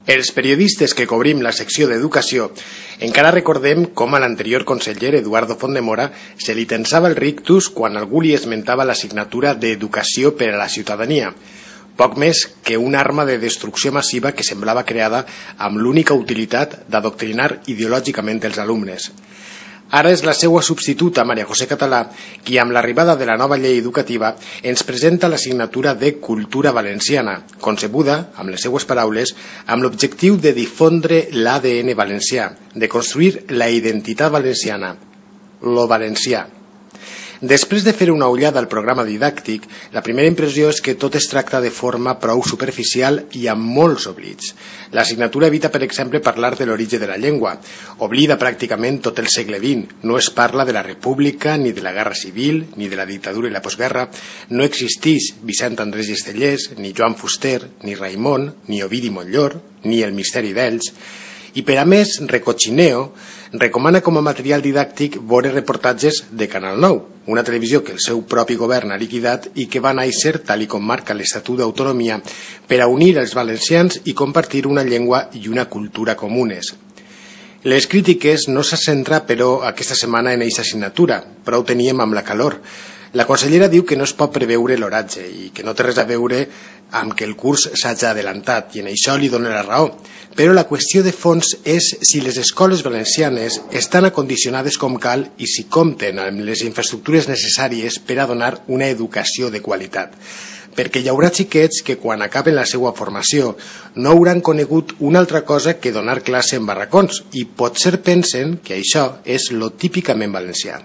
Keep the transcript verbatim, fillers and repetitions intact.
Els periodistes que cobrim la secció d'Educació encara recordem com a l'anterior conseller Eduardo Fontdemora se li tensava el rictus quan algú li esmentava l'assignatura d'Educació per a la ciutadania, poc més que una arma de destrucció massiva que semblava creada amb l'única utilitat d'adoctrinar ideològicament els alumnes. Ara és la seva substituta, Maria José Català, qui amb l'arribada de la nova llei educativa ens presenta l'assignatura de Cultura Valenciana, concebuda, amb les seues paraules, amb l'objectiu de difondre l'A D N valencià, de construir la identitat valenciana, lo valencià. Després de fer una ullada al programa didàctic, la primera impressió és que tot es tracta de forma prou superficial i amb molts oblits. L'assignatura evita, per exemple, parlar de l'origen de la llengua. Oblida pràcticament tot el segle vint. No es parla de la República, ni de la Guerra Civil, ni de la dictadura i la postguerra. No existeix Vicent Andrés Llestellers, ni Joan Fuster, ni Raimon, ni Ovidi Montllor, ni el misteri d'ells. I per a més, Recochineo recomana com a material didàctic veure reportatges de Canal nou, una televisió que el seu propi govern ha liquidat i que va néixer, tal i com marca l'Estatut d'Autonomia, per a unir els valencians i compartir una llengua i una cultura comunes. Les crítiques no se centren, però, aquesta setmana en aquesta assignatura, però ho teníem amb la calor. La consellera diu que no es pot preveure l'oratge i que no té res a veure amb que el curs s'hagi adelantat, i en això li dona la raó. Però la qüestió de fons és si les escoles valencianes estan acondicionades com cal i si compten amb les infraestructures necessàries per a donar una educació de qualitat. Perquè hi haurà xiquets que quan acaben la seva formació no hauran conegut una altra cosa que donar classe en barracons i potser pensen que això és lo típicament valencià.